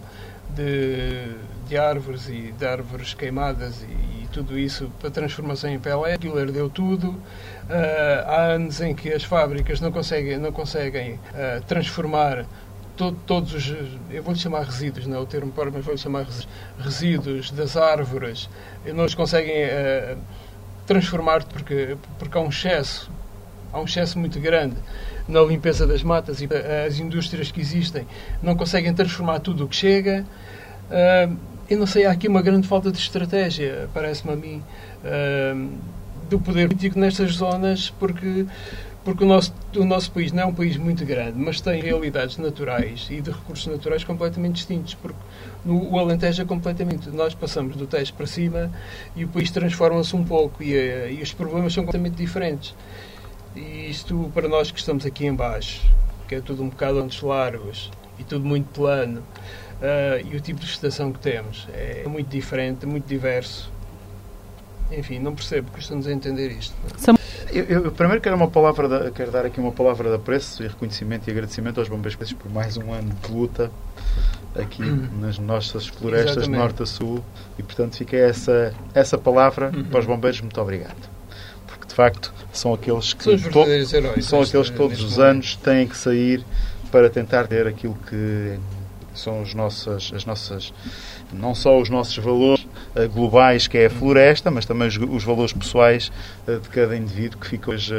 de, de árvores e de árvores queimadas e, e tudo isso para transformação em pellet. Aquilo ardeu tudo. Uh, há anos em que as fábricas não conseguem, não conseguem uh, transformar to, todos os, eu vou-lhe chamar resíduos, não é o termo próprio, mas vou-lhe chamar resíduos das árvores, e não os conseguem uh, transformar porque, porque há um excesso, há um excesso muito grande na limpeza das matas, e as indústrias que existem não conseguem transformar tudo o que chega. Uh, eu não sei, há aqui uma grande falta de estratégia, parece-me a mim, uh, do poder político nestas zonas, porque, porque o, nosso, o nosso país não é um país muito grande, mas tem realidades naturais e de recursos naturais completamente distintos, porque no, o Alentejo é completamente... Nós passamos do Tejo para cima e o país transforma-se um pouco e, e os problemas são completamente diferentes. E isto, para nós que estamos aqui em baixo, que é tudo um bocado antes largos e tudo muito plano, uh, e o tipo de vegetação que temos é muito diferente, muito diverso. Enfim, não percebo, custa-nos a entender isto. Eu, eu primeiro quero, uma palavra de, quero dar aqui uma palavra de apreço e reconhecimento e agradecimento aos bombeiros por mais um ano de luta aqui uhum. nas nossas florestas Exatamente. De norte a sul, e portanto fica essa, essa palavra uhum. para os bombeiros. Muito obrigado. De facto, são aqueles que, são to- heróis, são aqueles que todos os anos têm que sair para tentar ter aquilo que são os nossos, as nossas, não só os nossos valores uh, globais, que é a floresta, mas também os, os valores pessoais uh, de cada indivíduo, que fica hoje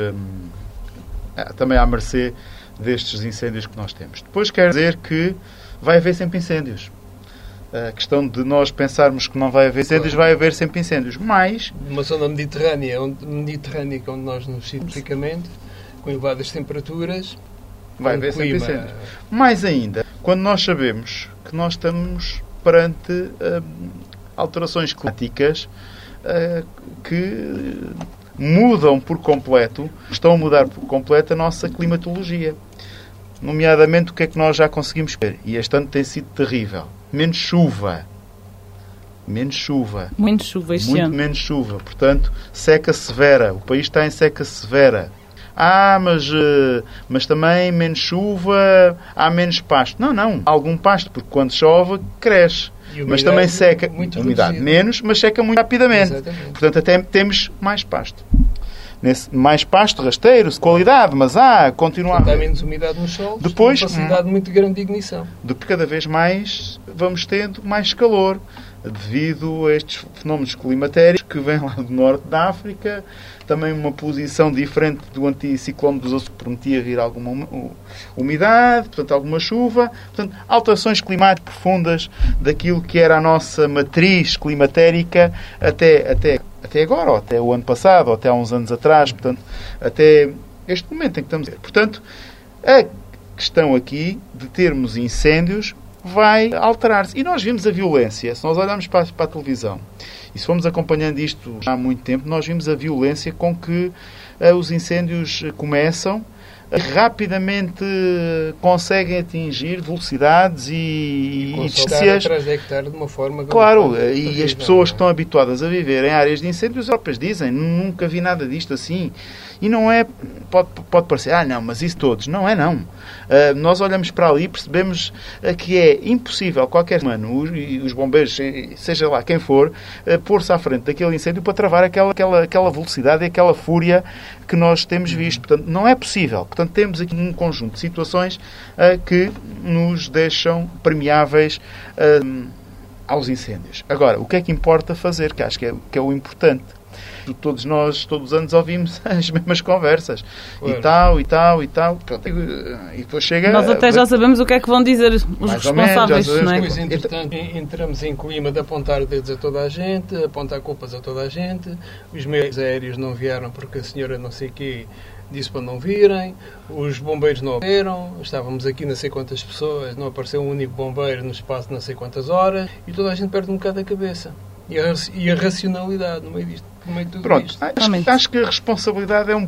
uh, também à mercê destes incêndios que nós temos. Depois quer dizer que vai haver sempre incêndios. A questão de nós pensarmos que não vai haver incêndios, vai haver sempre incêndios. Mas... Numa zona mediterrânea, onde, mediterrânea onde nós nos cientificamente, com elevadas temperaturas, vai haver sempre incêndios. Mais ainda, quando nós sabemos que nós estamos perante uh, alterações climáticas uh, que mudam por completo, estão a mudar por completo a nossa climatologia. Nomeadamente, o que é que nós já conseguimos ver? E este ano tem sido terrível. Menos chuva. Menos chuva. Menos chuva este Muito ano. menos chuva. Portanto, seca severa. O país está em seca severa. Ah, mas, mas também menos chuva, há menos pasto. Não, não. Há algum pasto, porque quando chove, cresce. Mas também seca. Muito umidade reduzida. Menos, mas seca muito rapidamente. Exatamente. Portanto, até temos mais pasto. Nesse, mais pasto rasteiro, de qualidade, mas há, continua a haver menos umidade nos solos, depois, uma facilidade hum, muito grande de ignição. De que cada vez mais vamos tendo mais calor, devido a estes fenómenos climatéricos que vêm lá do norte da África, também uma posição diferente do anticiclone dos Açores, que prometia vir alguma umidade, portanto alguma chuva, portanto alterações climáticas profundas daquilo que era a nossa matriz climatérica até, até, até agora, ou até o ano passado, ou até há uns anos atrás, portanto, até este momento em que estamos a ver. Portanto, a questão aqui de termos incêndios vai alterar-se. E nós vimos a violência, se nós olharmos para a, para a televisão E se fomos acompanhando isto há muito tempo, nós vimos a violência com que uh, os incêndios começam, rapidamente conseguem atingir velocidades e, e distâncias atrás de hectare de uma forma... Claro, e as pessoas que estão habituadas a viver em áreas de incêndios próprias dizem, nunca vi nada disto assim. E não é, pode, pode parecer, ah não, mas isso todos. Não é não. Uh, nós olhamos para ali e percebemos uh, que é impossível qualquer humano, os, os bombeiros, seja lá quem for, uh, pôr-se à frente daquele incêndio para travar aquela, aquela, aquela velocidade e aquela fúria que nós temos visto. Portanto, não é possível. Portanto, temos aqui um conjunto de situações uh, que nos deixam permeáveis uh, aos incêndios. Agora, o que é que importa fazer? Que acho que é, que é o importante. Todos nós, todos os anos, ouvimos as mesmas conversas. Claro. E tal, e tal, e tal. Pronto, e depois chega... Nós até já sabemos o que é que vão dizer os mais responsáveis, menos, não é? Depois, entretanto, entramos em clima de apontar dedos a toda a gente, apontar culpas a toda a gente. Os meios aéreos não vieram porque a senhora não sei o quê disse para não virem. Os bombeiros não viram. Estávamos aqui não sei quantas pessoas, não apareceu um único bombeiro no espaço de não sei quantas horas. E toda a gente perde um bocado a cabeça. E a, e a racionalidade no meio disto, no meio de tudo Pronto, isto. Acho, acho que a responsabilidade é um...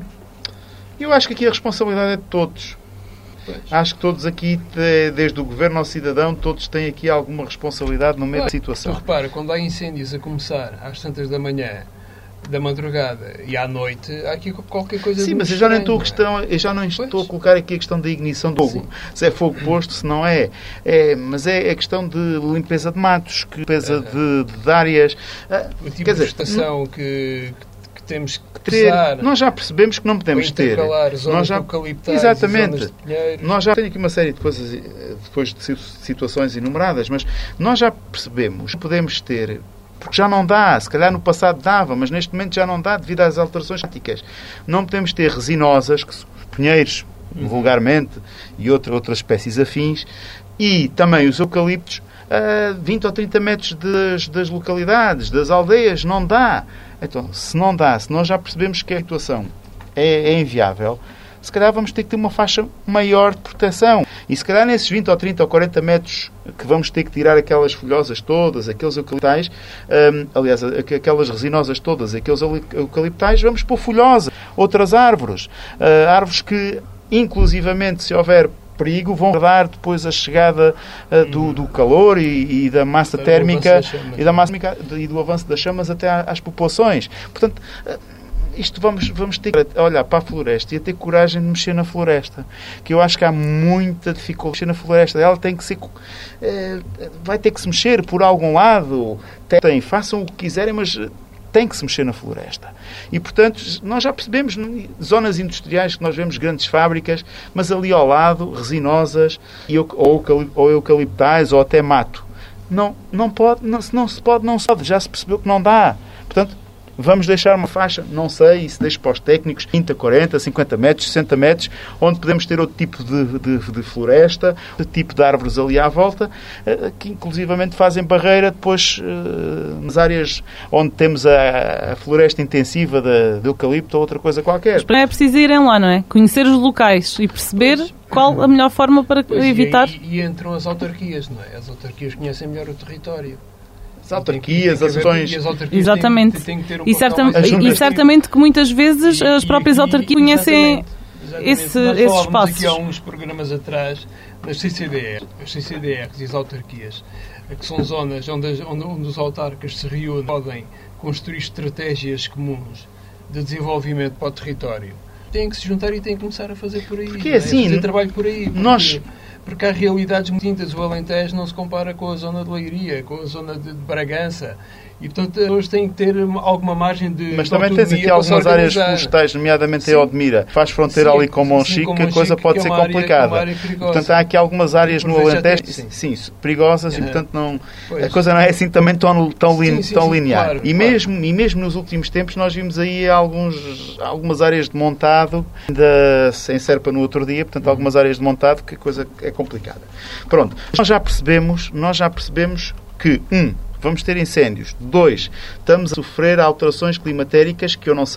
Eu acho que aqui a responsabilidade é de todos. Pois. Acho que todos aqui, desde o governo ao cidadão, todos têm aqui alguma responsabilidade no meio da situação. Tu repara, quando há incêndios a começar às tantas da manhã, da madrugada e à noite, há aqui qualquer coisa... Sim, mas eu já não estou, questão, eu já não estou a colocar aqui a questão da ignição do fogo. Se é fogo posto, se não é. é mas é a questão de limpeza de matos, limpeza de, de áreas... O tipo de estação que... que temos que ter, nós já percebemos que não podemos ter. Nós já, exatamente. De nós já tenho aqui uma série de coisas, depois de situações enumeradas, mas nós já percebemos que podemos ter, porque já não dá, se calhar no passado dava, mas neste momento já não dá devido às alterações climáticas. Não podemos ter resinosas, que pinheiros, uhum. vulgarmente, e outra, outras espécies afins, e também os eucaliptos a vinte ou trinta metros das, das localidades, das aldeias, não dá. Então, se não dá, se nós já percebemos que a situação é, é inviável, se calhar vamos ter que ter uma faixa maior de proteção. E se calhar nesses vinte ou trinta ou quarenta metros que vamos ter que tirar aquelas folhosas todas, aqueles eucaliptais, hum, aliás, aquelas resinosas todas, aqueles eucaliptais, vamos pôr folhosa, outras árvores. Uh, árvores que, inclusivamente, se houver perigo, vão dar depois a chegada uh, do, do calor e, e da massa térmica e, da massa, e do avanço das chamas até às populações. Portanto, uh, isto vamos, vamos ter que olhar para a floresta e a ter coragem de mexer na floresta. Que eu acho que há muita dificuldade de mexer na floresta. Ela tem que ser... Uh, vai ter que se mexer por algum lado. Tem, façam o que quiserem, mas... tem que se mexer na floresta. E, portanto, nós já percebemos zonas industriais que nós vemos grandes fábricas, mas ali ao lado, resinosas, ou, ou eucaliptais, ou até mato. Não, não pode, não, não se pode, não se pode. Já se percebeu que não dá. Portanto, vamos deixar uma faixa, não sei, se deixa para os técnicos, trinta, quarenta, cinquenta metros, sessenta metros, onde podemos ter outro tipo de, de, de floresta, de tipo de árvores ali à volta, que inclusivamente fazem barreira depois nas áreas onde temos a, a floresta intensiva de, de eucalipto ou outra coisa qualquer. Mas é preciso irem lá, não é? Conhecer os locais e perceber pois, qual a melhor forma para pois, evitar... E, e, e entram as autarquias, não é? As autarquias conhecem melhor o território. As autarquias, as ações... Exatamente. Têm, têm que ter um e, certa, e certamente que muitas vezes e, as próprias e, autarquias e, conhecem exatamente, esse, exatamente. esses espaços. Aqui há uns programas atrás, nas C C D R, as C C D Rs e as autarquias, que são zonas onde, onde, onde os autarcas se reúnem, podem construir estratégias comuns de desenvolvimento para o território. Têm que se juntar e têm que começar a fazer por aí. Porque é assim, fazer trabalho por aí. Porque, nós... porque há realidades muito distintas. O Alentejo não se compara com a zona de Leiria, com a zona de Bragança. E, portanto, eles têm que ter alguma margem de Mas também tens aqui algumas áreas florestais, nomeadamente em Odmira, faz fronteira sim, ali com Monchique, que a coisa pode ser complicada. Área, portanto, há aqui algumas áreas no Alentejo, sim. sim, perigosas, uhum. e, portanto, não, a coisa não é assim também tão, tão, sim, sim, tão sim, linear. Claro, e, claro. Mesmo, e mesmo nos últimos tempos nós vimos aí alguns, algumas áreas de montado, ainda sem Serpa no outro dia, portanto, uhum. algumas áreas de montado, que a coisa é complicada. Pronto, nós já percebemos, nós já percebemos que, um, vamos ter incêndios. Dois, estamos a sofrer alterações climatéricas que eu não sei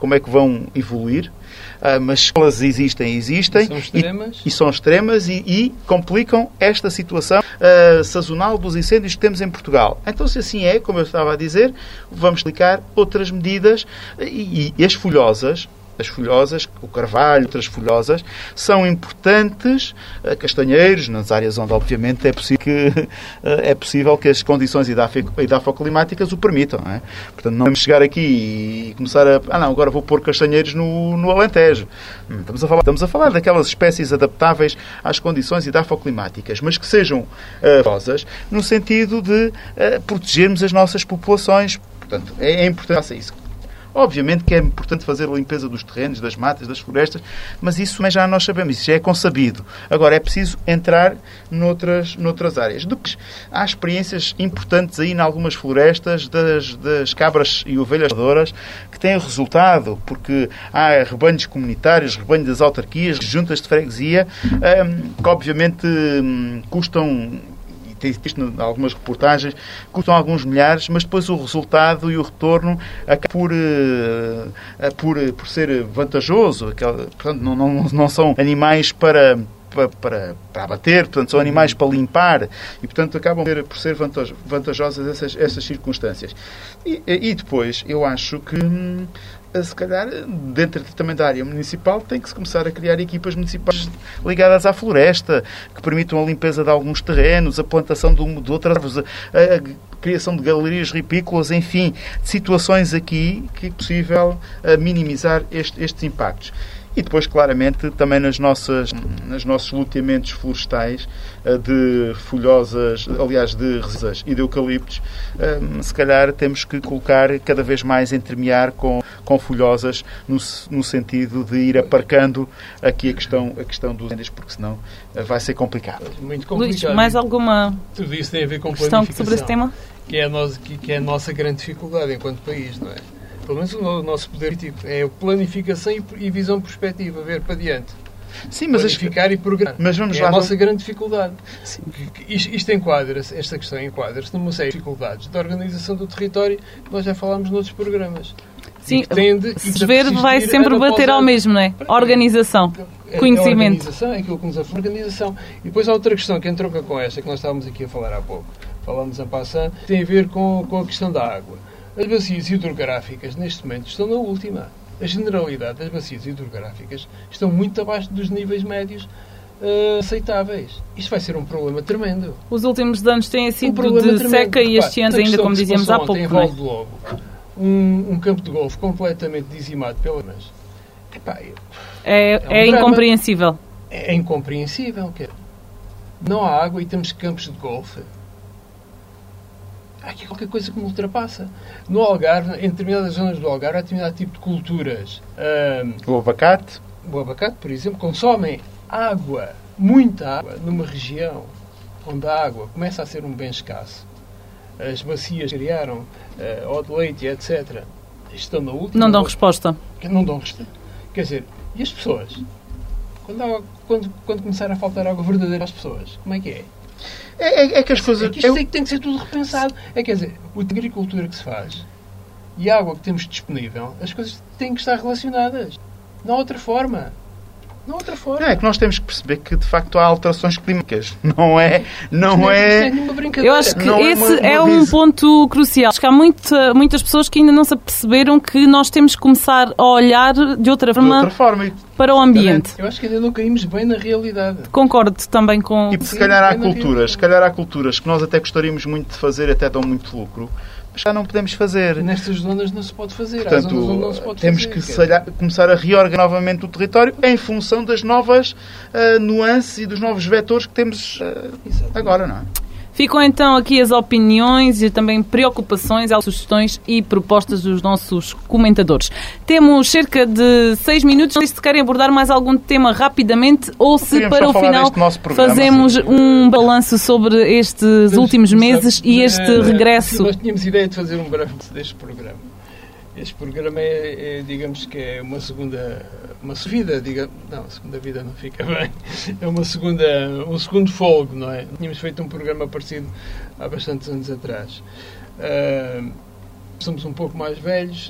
como é que vão evoluir, uh, mas elas existem, existem. São extremas. E, e são extremas e, e complicam esta situação uh, sazonal dos incêndios que temos em Portugal. Então, se assim é, como eu estava a dizer, vamos explicar outras medidas e, e as folhosas, as folhosas, o carvalho, outras folhosas, são importantes, castanheiros, nas áreas onde, obviamente, é possível que, é possível que as condições edafoclimáticas o permitam. Não é? Portanto, não vamos chegar aqui e começar a... Ah, não, agora vou pôr castanheiros no, no Alentejo. Estamos a, falar, estamos a falar daquelas espécies adaptáveis às condições edafoclimáticas, mas que sejam folhosas, uh, no sentido de uh, protegermos as nossas populações. Portanto, é, é importante que faça isso. Obviamente que é importante fazer a limpeza dos terrenos, das matas, das florestas, mas isso já nós sabemos, isso já é consabido. Agora, é preciso entrar noutras, noutras áreas. Depois, há experiências importantes aí em algumas florestas das, das cabras e ovelhas adoras que têm resultado, porque há rebanhos comunitários, rebanhos das autarquias, juntas de freguesia, que obviamente custam... tem visto em algumas reportagens, custam alguns milhares, mas depois o resultado e o retorno acaba por, uh, por, por ser vantajoso. Aquela, portanto, não, não, não são animais para, para, para, para abater, portanto, são animais para limpar e, portanto, acabam por, por ser vantajosas essas, essas circunstâncias. E, e depois, eu acho que... se calhar, dentro também da área municipal, tem que se começar a criar equipas municipais ligadas à floresta, que permitam a limpeza de alguns terrenos, a plantação de, de outras árvores, a, a criação de galerias ripícolas, enfim, situações aqui que é possível minimizar este, estes impactos. E depois, claramente, também nas nossas, nos nossos loteamentos florestais de folhosas, aliás, de resas e de eucaliptos, se calhar temos que colocar cada vez mais, entremear com, com folhosas no, no sentido de ir aparcando aqui a questão, a questão dos incêndios, porque senão vai ser complicado. Muito complicado. Luís, mais alguma Tudo isso tem a ver com questão sobre esse tema? Que é, a nossa, que, que é a nossa grande dificuldade enquanto país, não é? Pelo menos o nosso poder político é planificação e visão prospectiva, ver para diante. Sim, mas planificar as... e programar. Mas vamos é lá, a nossa vamos... grande dificuldade. Isto, isto enquadra-se, esta questão enquadra-se numa série de dificuldades da organização do território que nós já falámos noutros programas. Sim, tende, se ver vai sempre bater ao mesmo, não é? Organização, é, conhecimento. A organização é aquilo que nos afeta. Organização. E depois há outra questão que entrou com esta, que nós estávamos aqui a falar há pouco. Falamos em passando, tem a ver com, com a questão da água. As bacias hidrográficas, neste momento, estão na última. A generalidade das bacias hidrográficas estão muito abaixo dos níveis médios uh, aceitáveis. Isto vai ser um problema tremendo. Os últimos anos têm sido um de tremendo. seca e estes anos ainda, como dizíamos há pouco, em não é? Val de Lobo, um, um campo de golfe completamente dizimado pela mas epá, é, é, um é incompreensível. É, é incompreensível. Que não há água e temos campos de golfe. Há aqui qualquer coisa que me ultrapassa. No Algarve, em determinadas zonas do Algarve, há determinado tipo de culturas. Um, o abacate? O abacate, por exemplo, consomem água, muita água, numa região onde a água começa a ser um bem escasso. As bacias que criaram, uh, ou de leite, etcétera, estão na última... Não dão resposta. Não dão resposta. Quer dizer, e as pessoas? Quando, água, quando, quando começar a faltar água verdadeira às pessoas, como é que é? É, é, é que as coisas... É que isto eu... tem que ser tudo repensado. É, quer dizer, a agricultura que se faz e a água que temos disponível, as coisas têm que estar relacionadas. Não há outra forma. Não há outra forma. Não, é que nós temos que perceber que, de facto, há alterações climáticas. Não é... Não não é... é nenhuma brincadeira. Eu acho que não esse é, uma, uma é um ponto crucial. Acho que há muita, muitas pessoas que ainda não se aperceberam que nós temos que começar a olhar de outra forma, de outra forma. para o ambiente. Eu acho que ainda não caímos bem na realidade. Concordo também com... E se calhar há culturas, se calhar há culturas que nós até gostaríamos muito de fazer e até dão muito lucro, mas já não podemos fazer. Nestas zonas não se pode fazer. Portanto, Há zonas onde não se pode temos fazer, que se calhar, começar a reorganizar novamente o território em função das novas uh, nuances e dos novos vetores que temos uh, agora, não é? Ficam então aqui as opiniões e também preocupações, sugestões e propostas dos nossos comentadores. Temos cerca de seis minutos. Não sei se querem abordar mais algum tema rapidamente ou se Podíamos para o final fazemos assim. um balanço sobre estes últimos meses e este uh, regresso. Nós tínhamos ideia de fazer um breve deste programa. Este programa é, é, digamos que é uma segunda, uma vida, digamos, não, segunda vida não fica bem, é uma segunda, um segundo folgo, não é? Tínhamos feito um programa parecido há bastantes anos atrás. Uh, Somos um pouco mais velhos.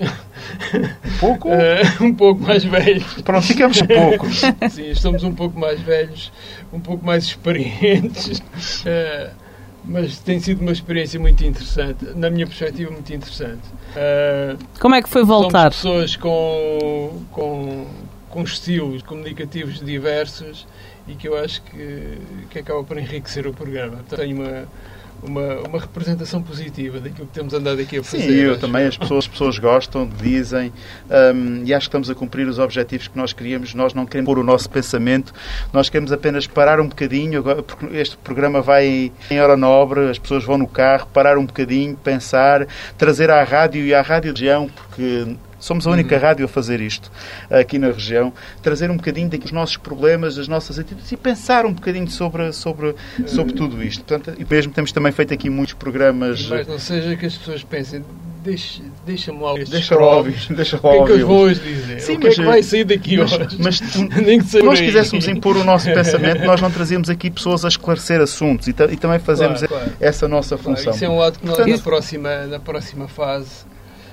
Um pouco? Uh, um pouco mais velhos. Pronto, ficamos poucos. Sim, estamos um pouco mais velhos, um pouco mais experientes. Uh, mas tem sido uma experiência muito interessante. Na minha perspectiva, muito interessante. Uh, Como é que foi voltar? Somos pessoas com, com, com estilos comunicativos diversos e que eu acho que, que acaba por enriquecer o programa. Tenho uma... Uma, uma representação positiva daquilo que temos andado aqui a fazer. Sim, eu também, as pessoas, as pessoas gostam, dizem, um, e acho que estamos a cumprir os objetivos que nós queríamos. Nós não queremos pôr o nosso pensamento, nós queremos apenas parar um bocadinho, porque este programa vai em hora nobre, as pessoas vão no carro, parar um bocadinho, pensar, trazer à rádio e à rádio de região, porque... Somos a única uhum. rádio a fazer isto aqui na região. Trazer um bocadinho dos nossos problemas, das nossas atitudes e pensar um bocadinho sobre, sobre, sobre tudo isto. Portanto, e mesmo temos também feito aqui muitos programas... Mas não seja que as pessoas pensem, deixa, deixa-me lá estes deixa óbvios, deixa o que é que eu vou hoje dizer? Sim, o que mas, é que vai sair daqui mas, hoje? Mas Nem que se nós quiséssemos impor o nosso pensamento, nós não trazíamos aqui pessoas a esclarecer assuntos e, e também fazemos claro, claro. essa nossa claro, função. Isso é um lado que nós, Portanto, na, próxima, na próxima fase,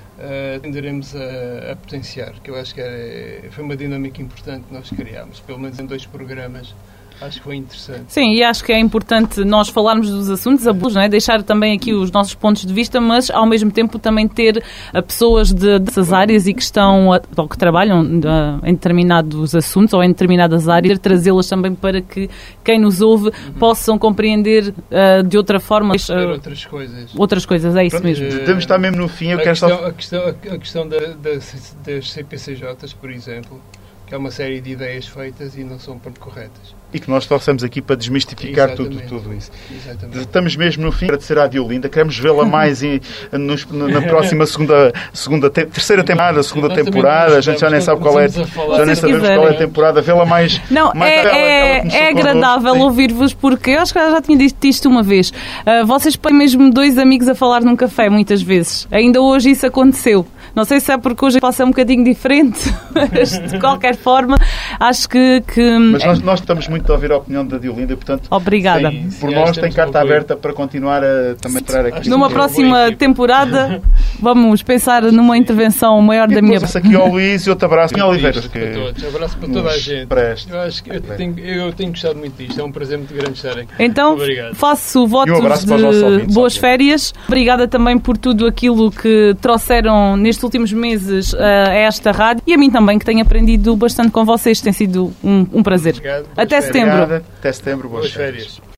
Uh, tenderemos a, a potenciar, que eu acho que era, foi uma dinâmica importante que nós criámos, pelo menos em dois programas. Acho que foi interessante. Sim, e acho que é importante nós falarmos dos assuntos, não é? Deixar também aqui os nossos pontos de vista, mas ao mesmo tempo também ter pessoas de, dessas áreas e que estão, ou que trabalham em determinados assuntos ou em determinadas áreas, trazê-las também para que quem nos ouve uhum. possam compreender uh, de outra forma uh, outras coisas. Outras coisas, é isso Pronto, mesmo. Uh, Devemos estar mesmo no fim. Eu a, quero questão, só... a questão, a questão da, da, das C P C Js, por exemplo, que é uma série de ideias feitas e não são ponto corretas. E que nós trouxemos aqui para desmistificar tudo, tudo isso. Exatamente. Estamos mesmo no fim. Agradecer à Diolinda. Queremos vê-la mais em, nos, na próxima segunda, segunda te, terceira temporada, segunda temporada. A gente já nem sabe qual é. Já nem sabemos qual é a temporada. Vê-la mais. Não, mais é, ela, é, ela é agradável ouvir-vos porque eu acho que já tinha dito isto uma vez. Uh, vocês põem mesmo dois amigos a falar num café muitas vezes. Ainda hoje isso aconteceu. Não sei se é porque hoje passa um bocadinho diferente, mas de qualquer forma acho que... que mas nós, nós estamos muito a ouvir a opinião da Diolinda, portanto... Obrigada. Sim, por sim, nós tem carta ouvir. aberta para continuar a também entrar aqui. Numa próxima temporada vamos pensar numa intervenção maior da minha... Um aqui ao Luís e outro abraço. Um Oliveira. Que para todos. Abraço para toda a gente. Preste. Eu acho que eu tenho, eu tenho gostado muito disto. É um prazer muito grande estar aqui. Então, obrigado. Faço votos um de ouvintes, boas férias. Obrigada também por tudo aquilo que trouxeram nestes últimos meses a esta rádio e a mim também, que tenho aprendido bastante com vocês. Tem sido um, um prazer. Obrigado. Até férias. setembro. Obrigada. Até setembro. Boas, boas férias. férias.